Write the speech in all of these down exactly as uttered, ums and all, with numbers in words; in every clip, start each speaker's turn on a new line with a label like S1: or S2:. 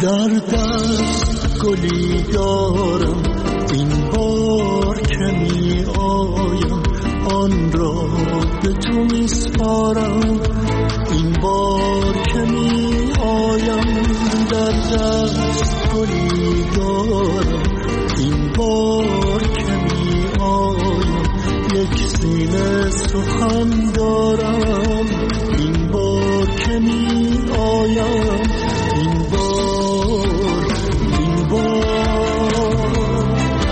S1: در دست گلی دارم، این بار که می آیم آن را به تو می سپارم. این بار که می آیم در دست گلی دارم، این بار که می آیم یک سینه سخن دارم. این بار که می آیم، این بار این بار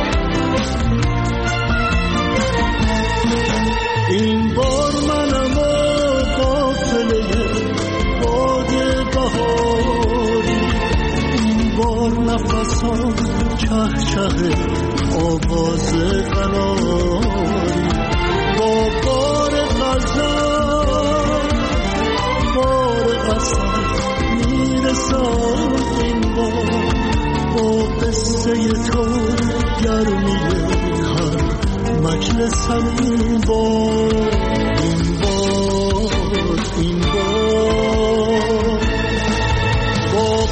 S1: این بار منم و قافله باد بهاری. این بار نفسم چه چه آواز قناری. با بار غزل بار قصر میرسم این بار. با قصه تو گرمی هر مجلسم این بار. این بار این بار با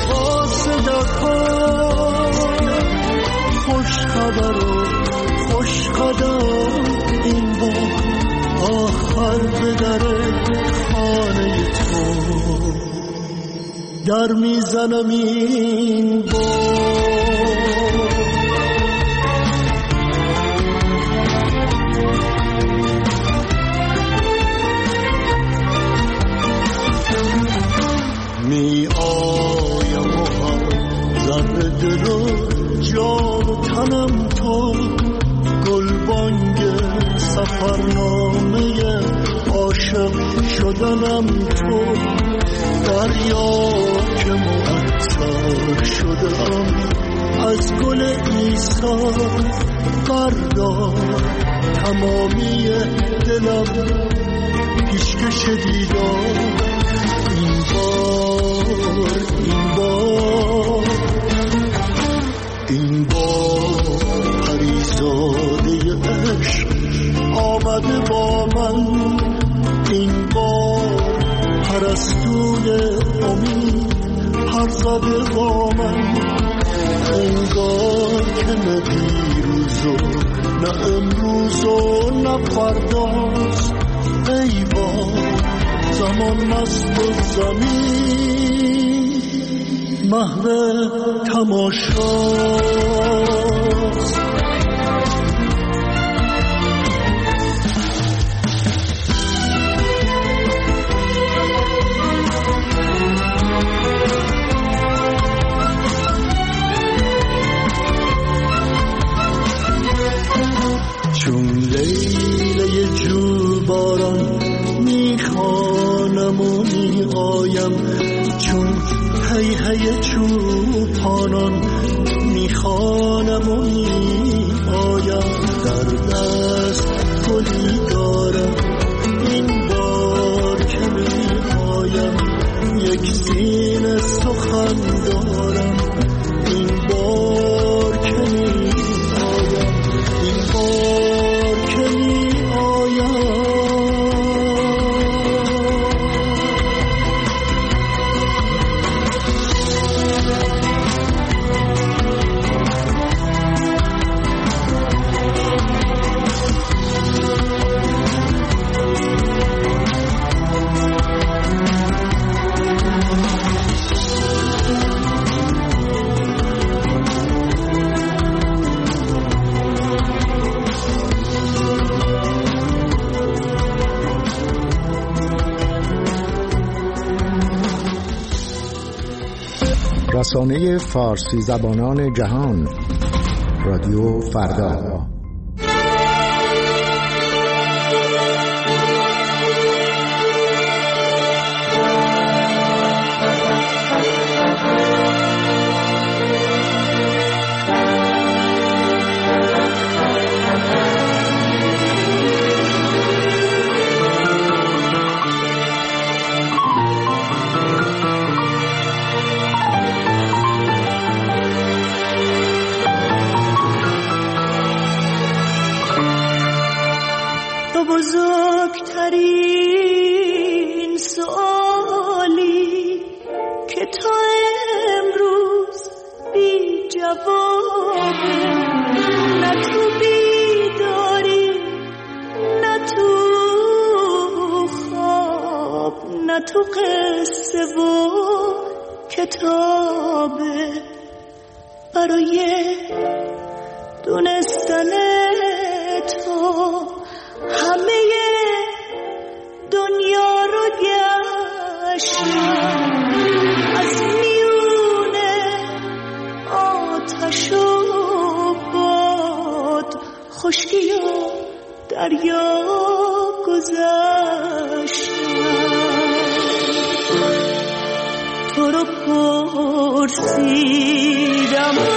S1: قاصدکان خوش خبر و خوش قدم این بار. آخر به در خانه تو در میزنم این بار. می آیم و هم ذره دل و جان و تنم تو. گلبانگ سفرنامه عاشق شدنم تو. دریا که معطر شدم از گل عیسی. بردار تمامی دلم پیشکش دیدار. این بار این بار این بار پریزاده عشق آمده با من. این بار پرستوی امید پر زده با من. انگار که نه دیروز و نه امروز و نه فرداست. ای بار زمان مست و زمین محو تماشاست. چون لیله جو باران میخوانم و می آیم. چون هی هی چوپانان میخوانم و می آیم. در دست گلی دارم، این بار که می آیم یک سینه سخن دارم. این بار که می آیم، این بار که می آیم.
S2: رسانه فارسی زبانان جهان، رادیو فردا.
S3: بزرگترین سوالی که تا امروز جوابه، نه تو بیداری نه تو خواب، نه تو قصه و کتابه. برای دونستن تو همه دنیا رو گشتم، از میونه آتش و باد، خشکی و دریا گذشتم. تو رو پرسیدم و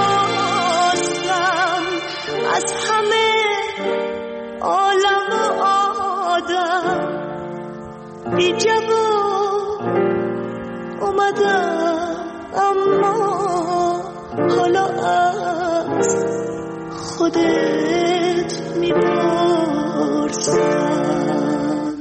S3: خواستم از همه عالم و آدم، بی جواب اومدم اما حالا از خودت میپرسم.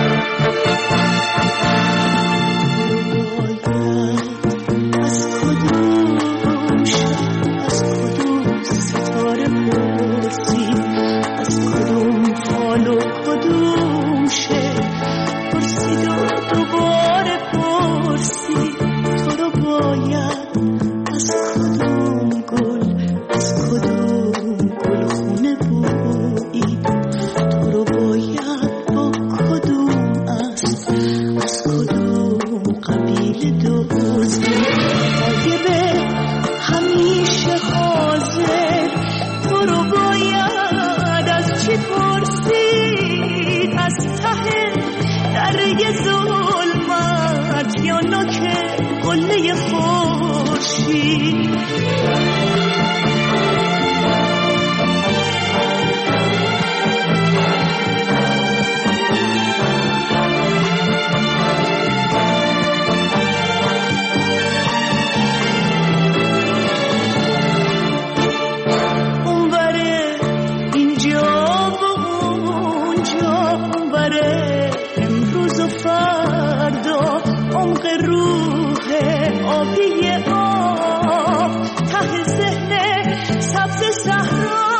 S3: از کدوم شب، از کدوم ستاره پرسی، از کدوم فال و کدوم شعر پرسید و دوباره پرسی. تو رو باید از کدوم گل، از کدوم گل خونه بویید، تو رو باید با کدوم اسب، از کدوم قبیله دزدید. غایبه همیشه حاضر، تو رو باید از چی پرسید؟ از ته دره ظلمت یا نوک قله خورشید؟ عمق روح آبی آب، ته ذهن سبز صحرا،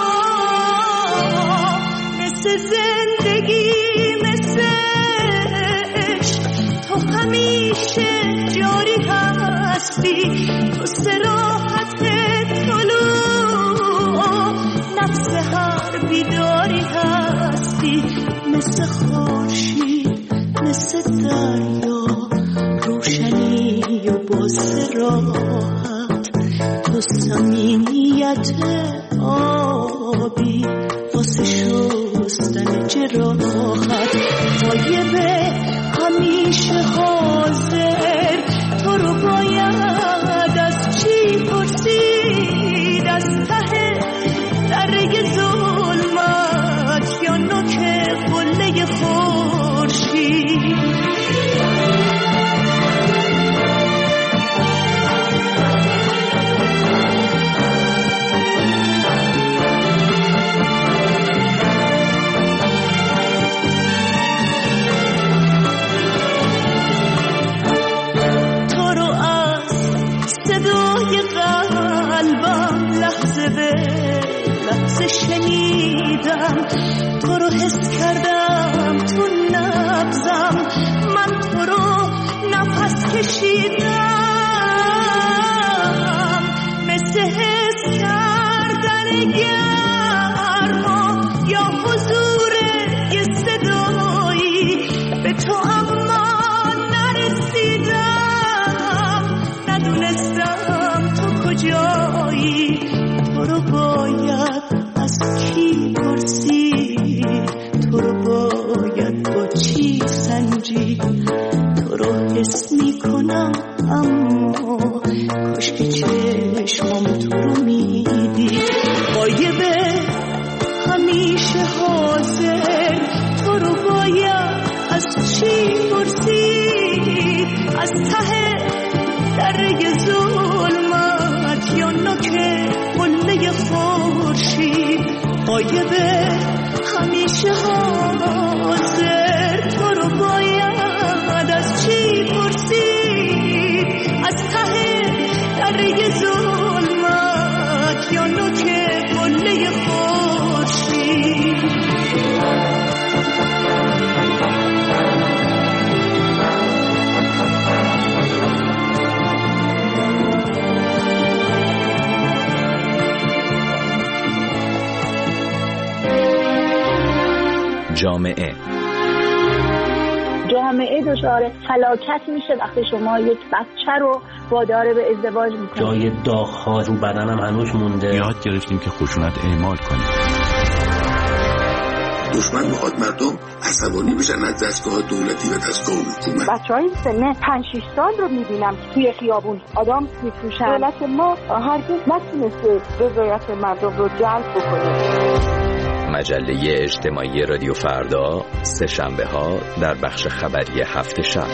S3: مثل زندگی مثل عشق تو همیشه جاری هستی. تو صراحت طلوع نفس هر بیداری هستی، مثل خورشید مثل دریا، روشنی و با صراحت. تو صمیمیت آبی واسه شستن جراحت. غایبه همیشه حاضر، تو رو باید از چی پرسید؟ از ته دره ظلمت یا نوک قله خورشید؟ شنیدم تو رو، حس کردم تو نبضم، من تو رو نفس کشیدم، مثل حس کردن گرما یا حضور یه صدایی به تو، اما نرسیدم، ندونستم تو کجایی. تو رو باید از کی پرسی؟ تو رو باید با چی سنجی؟ تو رو حس میکنم اما کاش که چشمام تو رو میدی. غایبه همیشه حاضر، تو رو باید از چی پرسی؟ از ته دره ظلمت یا نوک قله خورشید؟ غایبه همیشه حاضر، تو رو باید از چی پرسید؟ از ته دره ظلمت
S4: جامعه
S5: جامعه دچار فلاکت میشه وقتی شما یک بچه رو وادار به ازدواج میکنید.
S6: جای داغ‌ها رو بدنم هنوز مونده.
S7: یاد گرفتیم که خشونت اعمال کنیم.
S8: دشمن میخواد مردم عصبانی بشن از دستگاه دولتی و دستگاه حکومت.
S5: بچهای سن پنج شش سال رو میبینم توی خیابون آدم میفروشن. دولت ما هرگز نتونسته رضایت مردم رو جلب بکنه.
S4: مجله اجتماعی رادیو فردا، سه شنبه ها در بخش خبری هفت شب.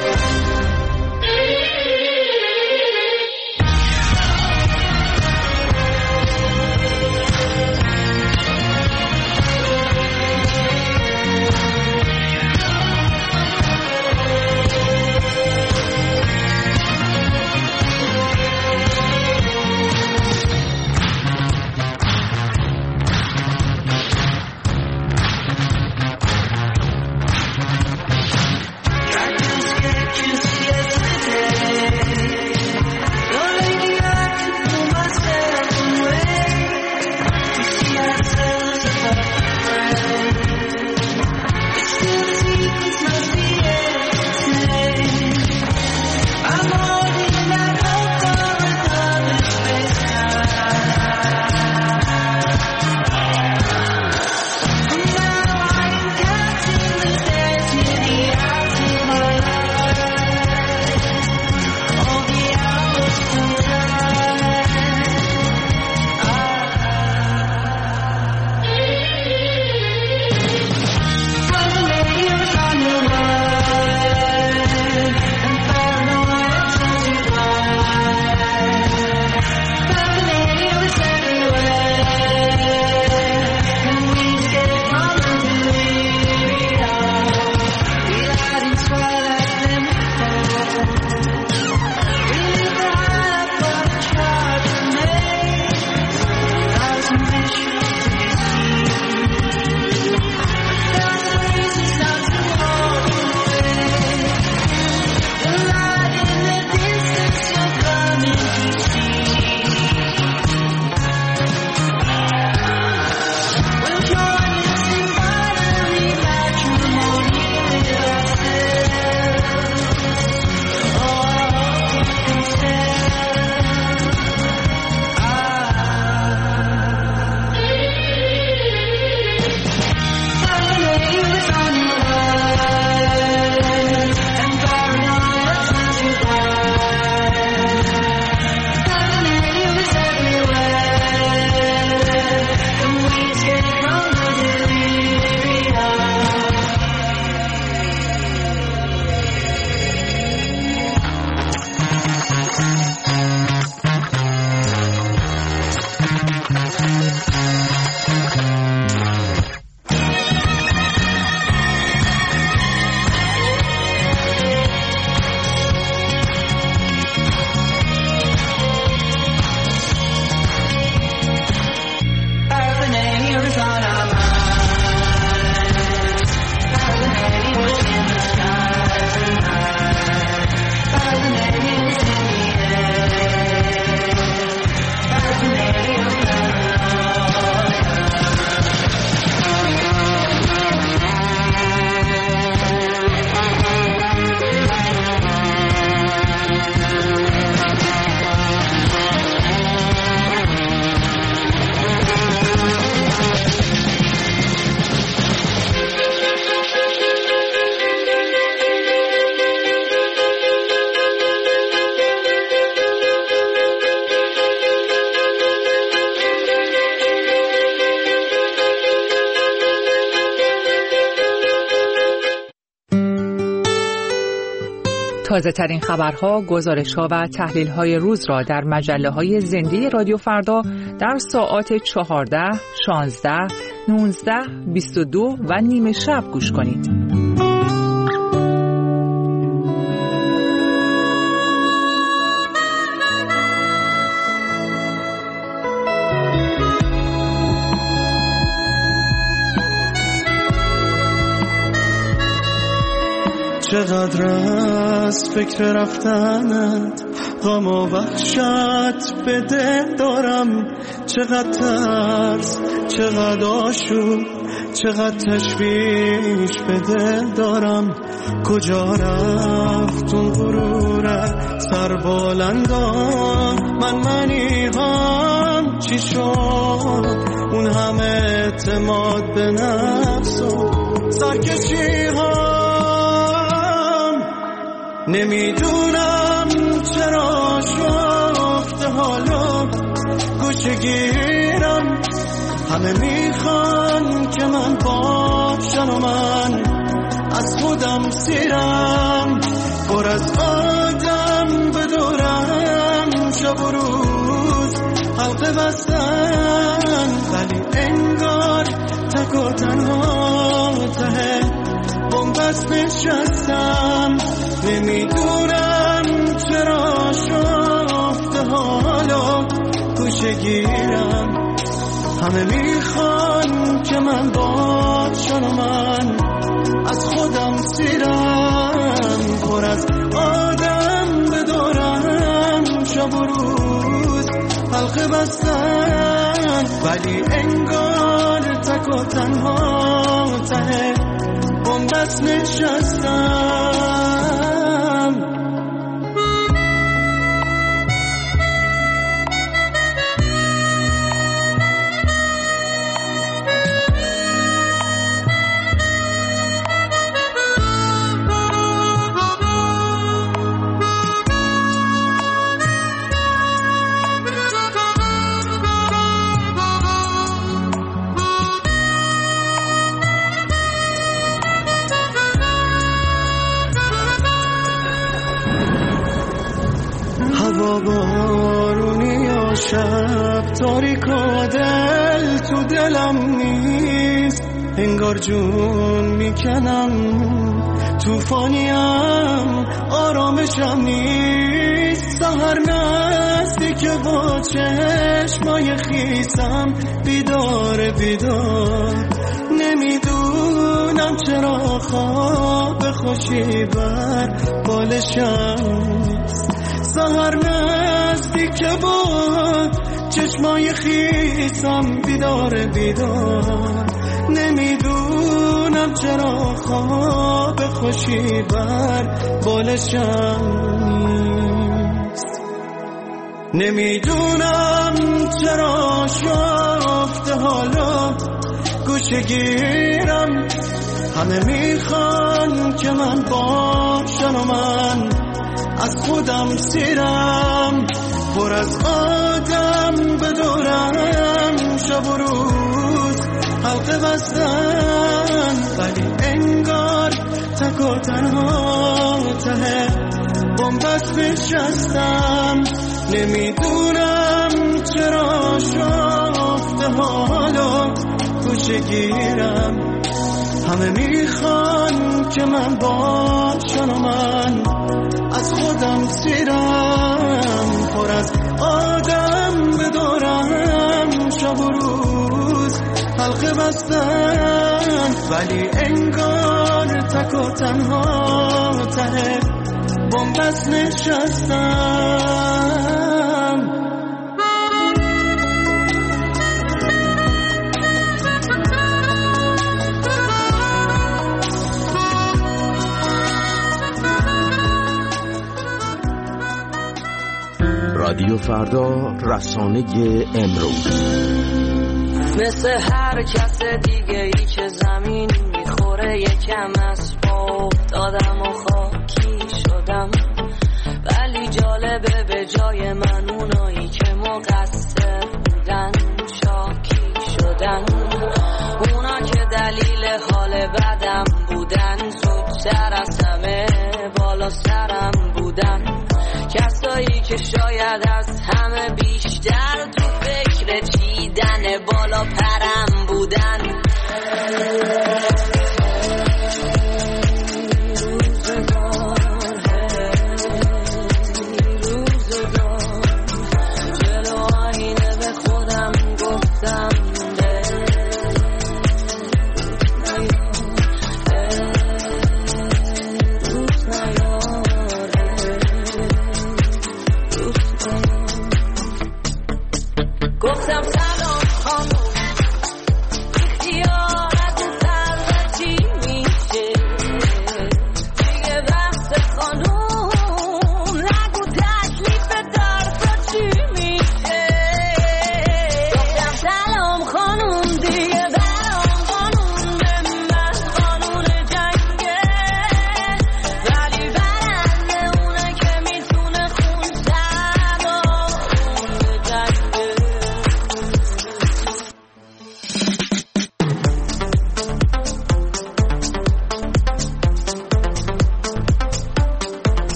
S9: تازه ترین خبرها، گزارش‌ها و تحلیل‌های روز را در مجله‌های زنده رادیو فردا در ساعات چهارده، شانزده، نوزده، بیست و دو و نیمه شب گوش کنید.
S1: چقدر از فکر رفتنت غم و وحشت به دل دارم، چقدر ترس، چقدر آشوب، چقدر تشویش به دل دارم، کجا رفت اون غروره سر بلندان، من منی هم چی شد اون همه اعتماد به نفس و سرکشی هم، نمیدونم چرا شفته حالا گوشه گیرم، همه میخوان که من باشم و من از خودم سیرم، پر از آدم بدورم شب و روز حلقه بستن، ولی انگار تک و تنها ته بنبست نشستم، نمیدونم چرا شفته حالا گوشه گیرم، همه میخوان که من باشم و من از خودم سیرم، پر از آدم بدورم شب و روز حلقه بستن، ولی انگار تک و تنها ته بنبست نشستم. بارونی یا شب تاریک و دل تو دلم نیست، انگار جون میکنم توفانیم آرامشم نیست، سحر نزدیک با چشمای خیسم بیدار بیدار، نمیدونم چرا خواب خوشی بر بالشم، سحر نزدیک بود چشمای خیسم بیدار بیدار، نمیدونم چرا خواب خوشی بر بالشم نیست، نمیدونم چرا شفته حالا گوشه گیرم، همه میخوان که من باشم و من از خودم سیرم، پر از آدم بدورم شب و روز حلقه بستن، ولی انگار تک و تنها ته بنبست نشستم، نمیدونم چرا شفته حالا گوشه گیرم، همه میخوان که من باشم و من از خودم سیرم، پر از آدم بدورم شب و روز حلقه بستن، ولی انگار تک و تنها ته بنبست نشستم.
S2: رادیو فردا، رسانه امروز.
S10: مثل هر کس دیگه ای که زمین میخوره یکم از پا افتادم و خاکی شدم، ولی جالبه به جای من اونایی که مقصر بودن شاکی شدن، اونا که دلیل حال بدم بودن زودتر از همه بالا سرم بودن، کسایی که شاید از همه بیشتر تو فکر چیدن بالا پرم بودن. جلو آینه به خودم گفتم گفتم سلام خانم، اختیارت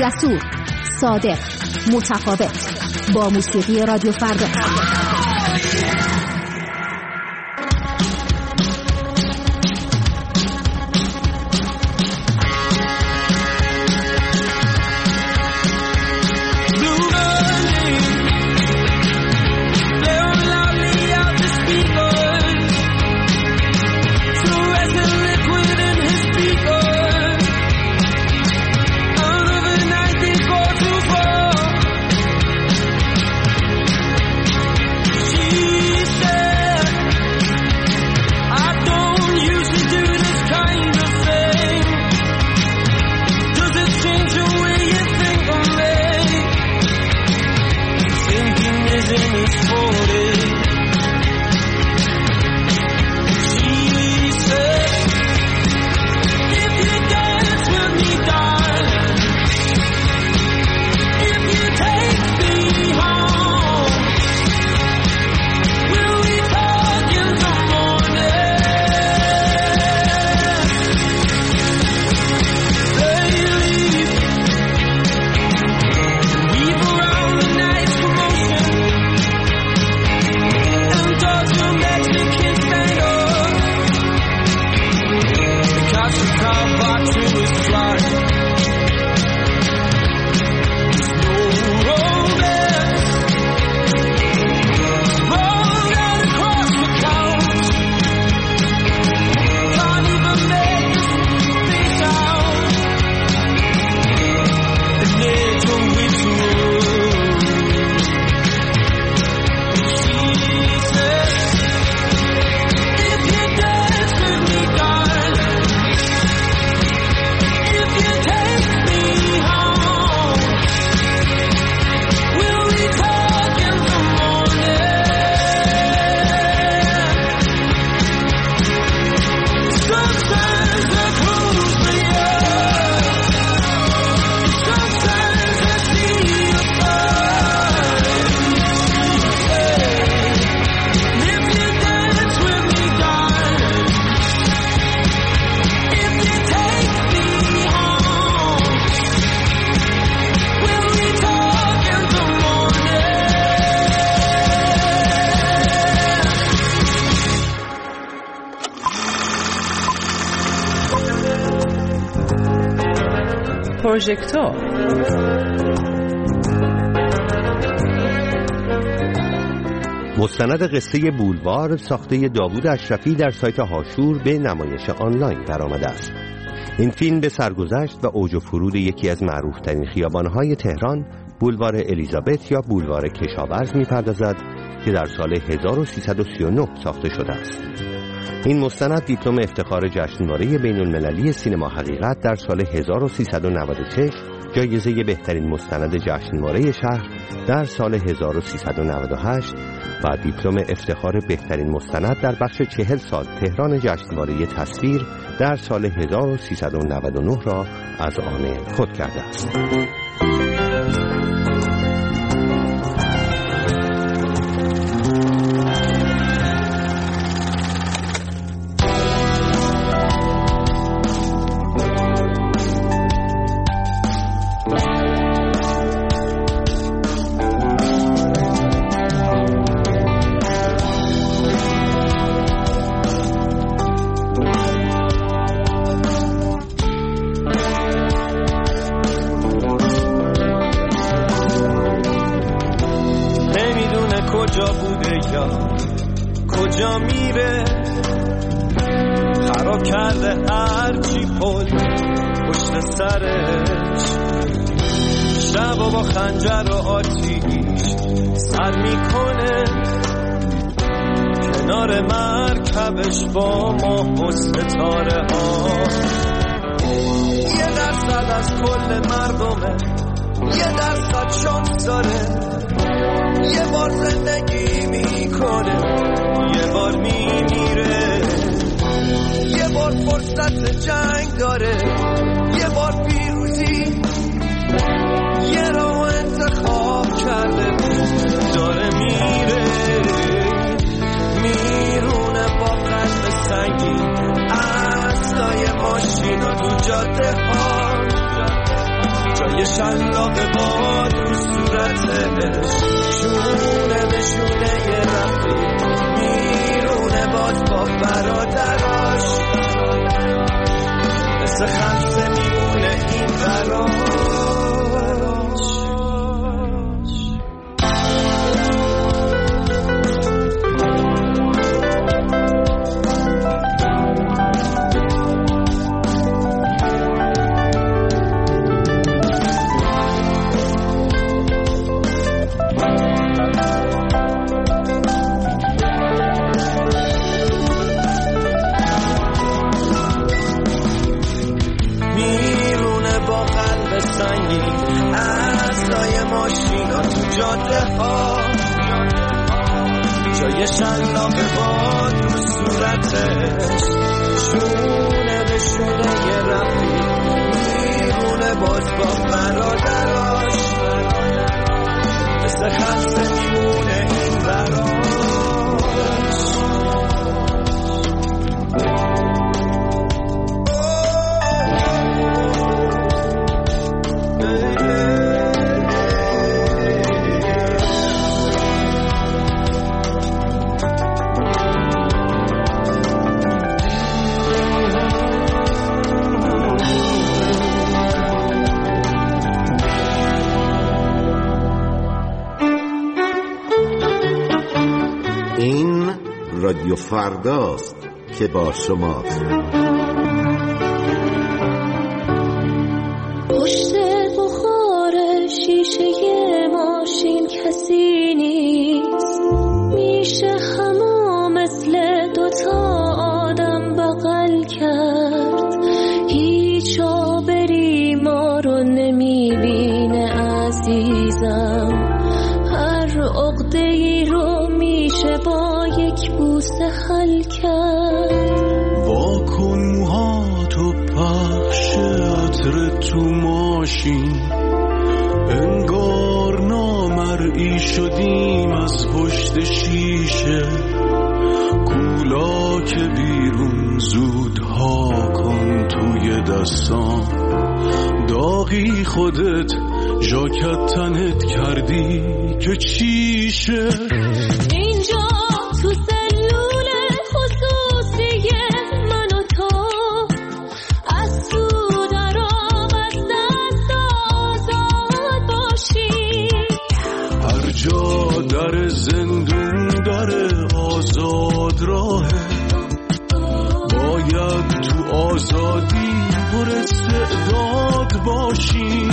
S11: جسور، صادق، متفاوت. با موسیقی رادیو فردا.
S9: پروژکتور.
S12: مستند قصه بولوار ساخته داوود اشرفی در سایت هاشور به نمایش آنلاین درآمده است. این فیلم به سرگذشت و اوج و فرود یکی از معروف‌ترین خیابان‌های تهران، بولوار الیزابت یا بولوار کشاورز می‌پردازد که در سال هزار و سیصد و سی و نه ساخته شده است. این مستند دیپلم افتخار جشنواره بین‌المللی سینما حقیقت در سال هزار و سیصد و نود و شش، جایزه بهترین مستند جشنواره شهر در سال هزار و سیصد و نود و هشت و دیپلم افتخار بهترین مستند در بخش چهل سال تهران جشنواره تصویر در سال هزار و سیصد و نود و نه را از آن خود کرده است.
S13: کجا میره، خراب کرده هرچی پل پشت سرش، شب و با خنجر و آتیش سر میکنه کنار مرکبش با ما و ستاره ها. یه درصد از کل مردمه، یه درصد شانس داره، یه بار زندگی میکنه، یه بار میمیره، یه بار فرصت جنگ داره، یه بار پیروزی، یه راه انتخاب کرده داره میره، میرونه با قلب سنگین، اصلای ماشینا تو جاده ها، جای جای شلاق باد رو صورتش، شونه به شونه یه رفیق میرونه باز با برادراش، مثل خمسه میمونه این براش. جاده ها جای شلاق باد رو صورتش، شونه به شونه یه رفیق میرونه باز با برادراش، مثل خمسه میمونه این براش.
S14: رادیو فرداست که با شماست.
S15: پشت بخار شیشه ماشین کسی نیست، میشه همه مثل دوتا آدم بغل کرد، هیچ آبری ما رو نمیبینه عزیزم، هر عقده‌ای رو میشه با یک بوسه حل کرد.
S1: واکن موهاتو پخش عطر تو ماشین، انگار نامرئی شدیم از پشت شیشه، کولا که بیرون زود ها کن توی دستان، داغی خودت ژاکت تنت کردی که چیشه.
S15: اینجا تو سلول خصوصی من و تو، از تو در آب از دست آزاد باشی،
S1: هر جا در زندون داره آزاد راهه، باید تو آزادی پر استعداد باشی.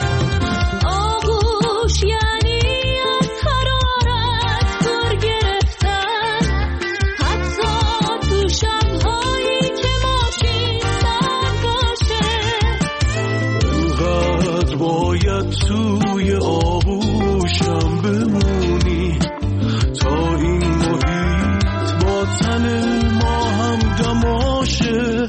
S15: آغوش یعنی از حرارت دور گرفتن، حتی تو شب‌هایی که ماشین سرد باشه،
S1: انقدر باید توی آغوشم بمونی تا این محیط با تن ما هم دماشه.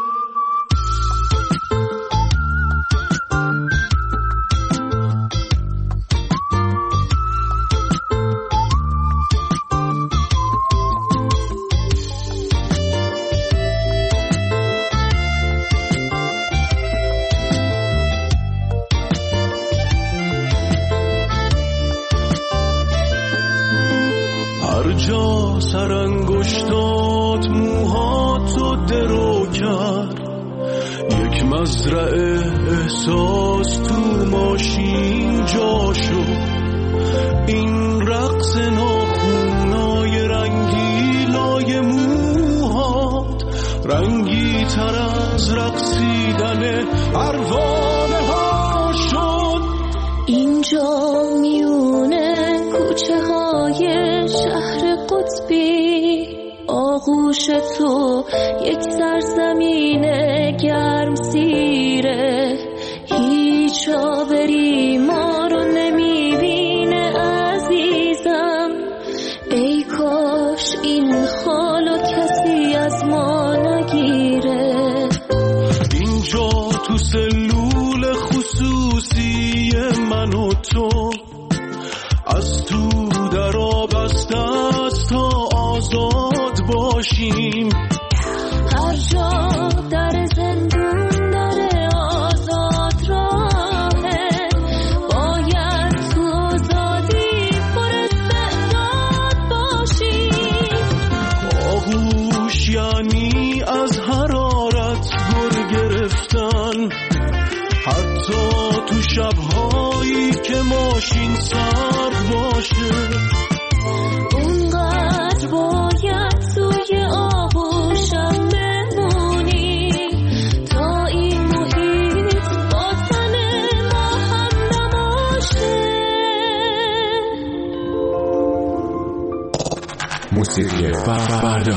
S1: هر جا سرانگشتات موهاتو درو کرد، یک مزرعه احساس تو ماشین جا شد، این رقص ناخونای رنگی لای موهات، رنگی تر از رقصیدن پروانه ها شد.
S15: اینجا میونه کوچه های شهر قطبی، آغوش تو یک سرزمین گرم سیره، هیچ آبری ما رو نمیبینه عزیزم، ای کاش این حالو کسی از ما نگیره.
S1: اینجا تو سلول خصوصی من و تو، از تو در آب از دست تا آزاد باشیم،
S15: هر جا در زندون در آزاد راهه،
S1: شبهایی که ماشین سرد باشه،
S15: اونقدر باید توی آغوشم بمونی تا این محیط با تن ما هم نباشه.
S2: موسیقی فردا.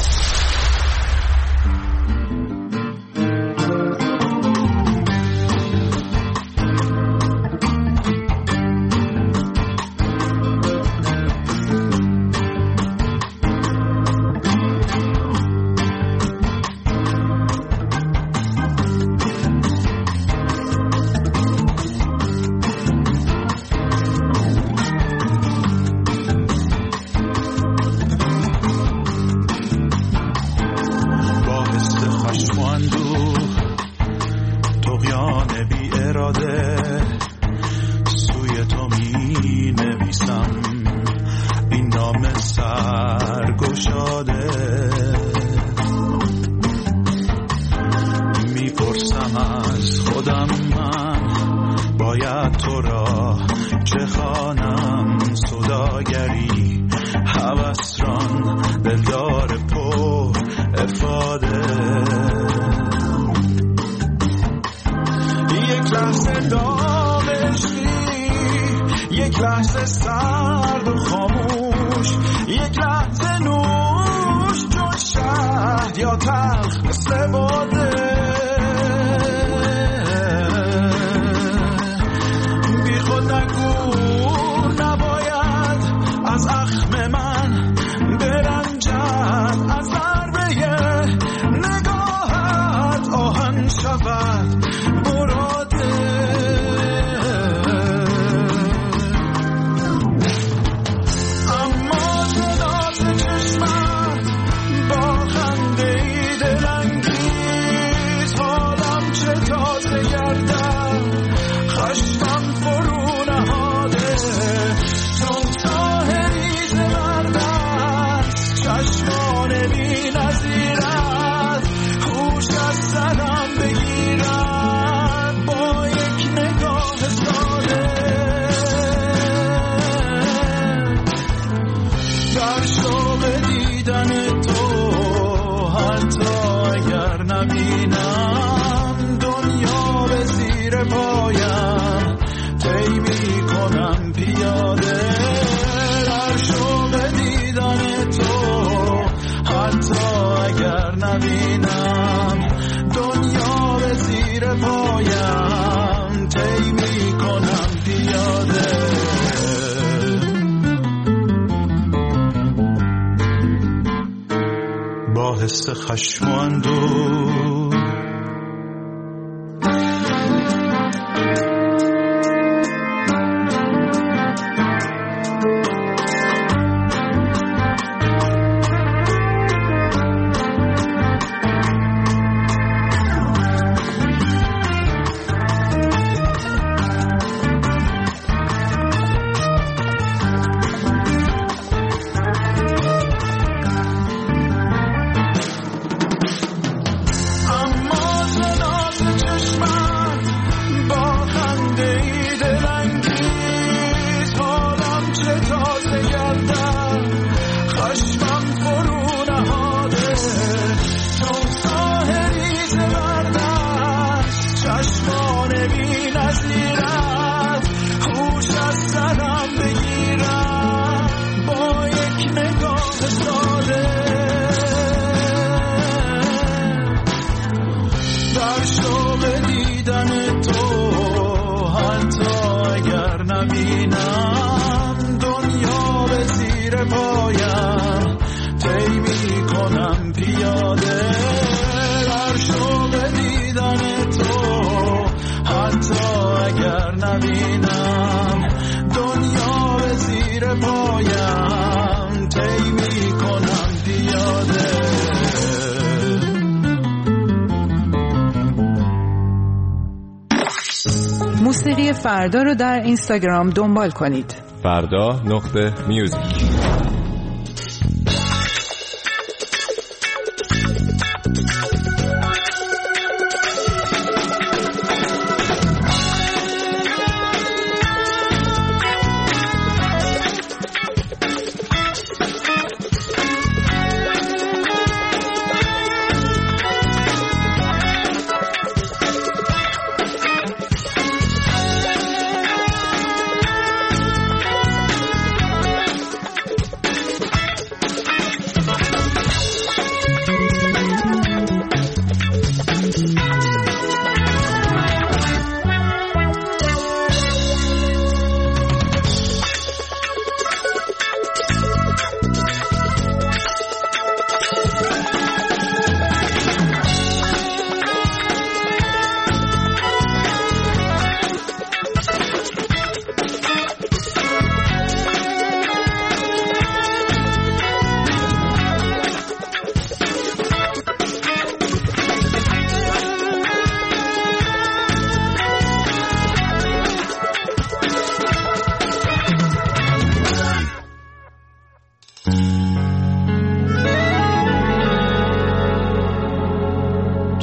S1: حس خشم و اندوه
S9: موسیقی فردا رو در اینستاگرام دنبال کنید.
S16: فردا نقطه میوزیک.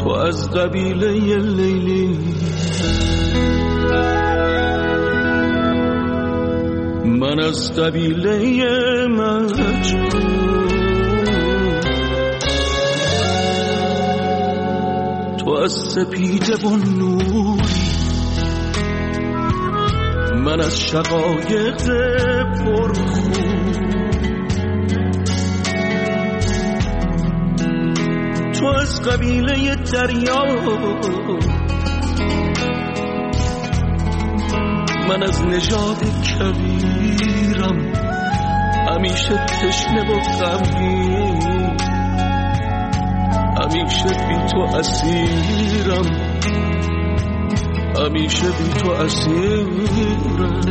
S13: تو از قبیله لیلی، من از قبیله مجنون. تو از سپیده و نوری، من از شقایق پرخون. تو از قبیله دریا، من از نژاد کبیرم، همیشه تشنه و غمگین، همیشه بی تو اسیرم، همیشه بی تو اسیرم.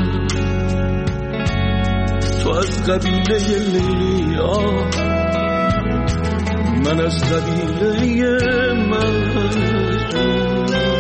S13: تو از قبیله لیلیا، من از قبیله مجنون.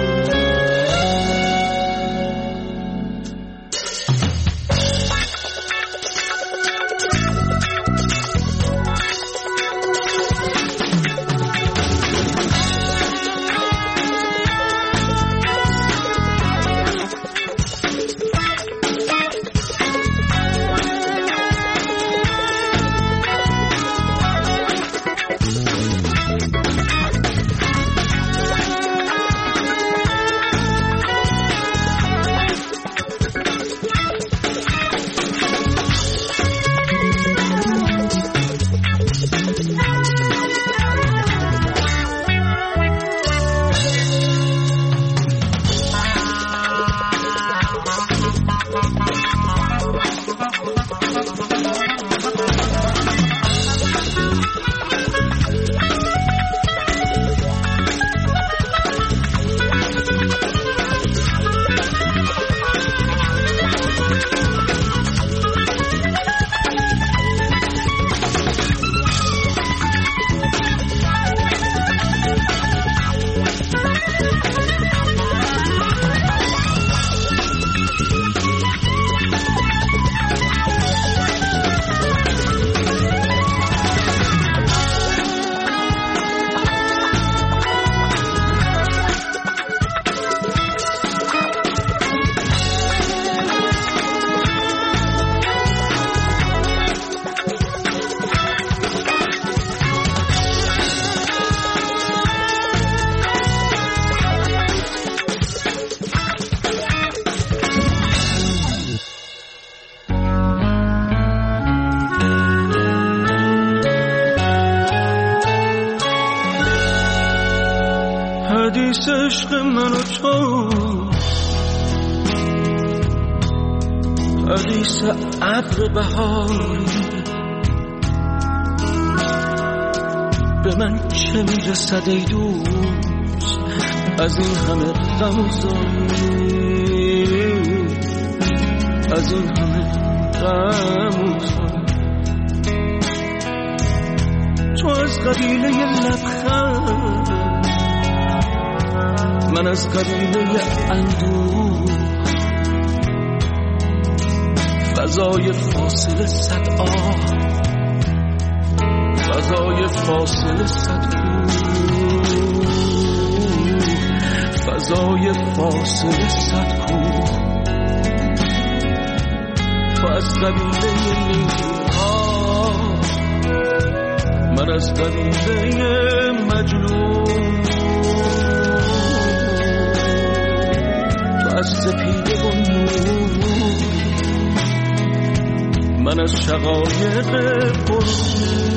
S13: حدیث عشق من و تو، حدیث ابر بهاری، به من چه میرسد ای دوست از این همه غم و زاری، از این همه غم و زاری. تو از قبیله لبخند، من از قبیله اندوه، فضای فاصله صد آه، فضای فاصله صد کوه، فضای فاصله صد کوه. تو از قبیله نیها، من از قبیله مجنون. از سپیده و نور، من از شقایق پرخون.